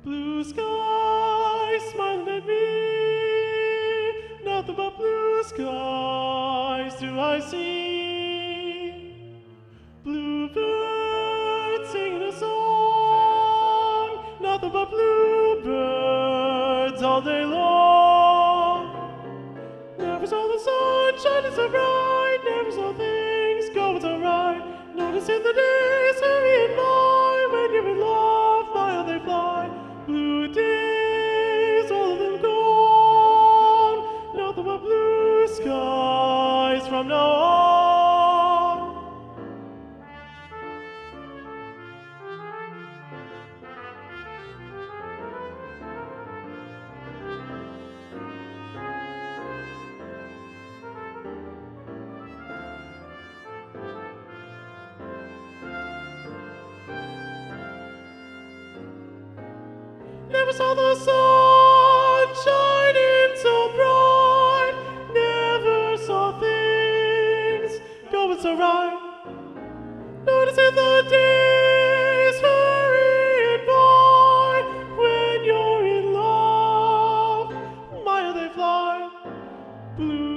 Blue skies smiling at me, nothing but blue skies do I see. Bluebirds singing a song, nothing but bluebirds all day long. Never saw the sun shining so bright, never saw things going so right. Noticing the days hurrying by, when you're in love, fly how they fly. Blue days, all of them gone, nothing but blue skies from now on. Never saw the sun shining so bright, never saw things going so right. Noticing the days hurrying by, when you're in love, my how they fly. Blue